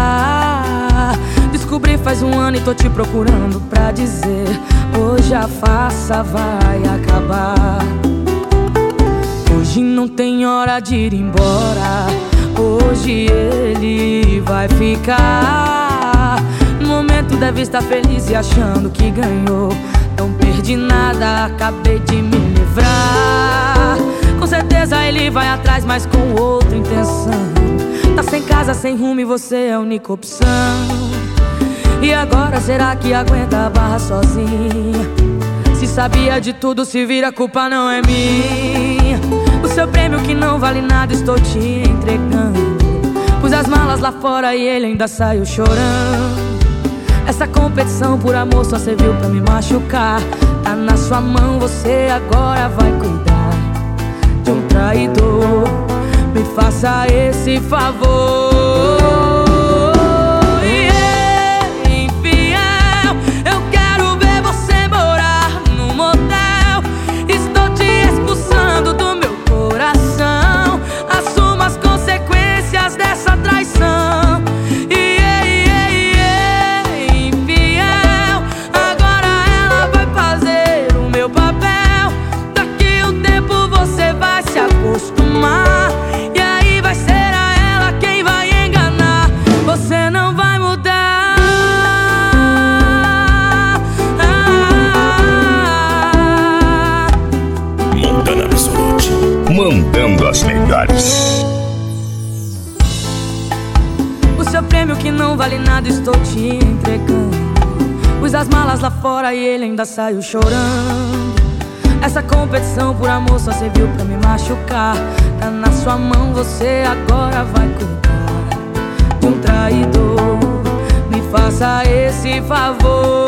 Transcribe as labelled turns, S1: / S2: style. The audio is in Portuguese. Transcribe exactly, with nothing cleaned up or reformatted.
S1: ficar. Descobri faz um ano e tô te procurando pra dizer: hoje a farsa vai acabar. Hoje não tem hora de ir embora, hoje ele vai ficar. No momento deve estar feliz e achando que ganhou. Não perdi nada, acabei de me livrar. Com certeza ele vai atrás, mas com outra intenção. Tá sem casa, sem rumo e você é a única opção. E agora será que aguenta a barra sozinha? Se sabia de tudo, se vira, a culpa não é minha. O seu prêmio que não vale nada estou te entregando. Pus as malas lá fora e ele ainda saiu chorando. Essa competição por amor só serviu pra me machucar. Tá na sua mão, você agora vai cuidar de um traidor. Me faça esse favor. E aí vai ser a ela quem vai enganar. Você não vai mudar.
S2: Montana Absolute, mandando as melhores.
S1: O seu prêmio que não vale nada estou te entregando. Pus as malas lá fora e ele ainda saiu chorando. Essa competição por amor só serviu pra me machucar. Tá na sua mão, você agora vai cuidar de um traidor. Me faça esse favor.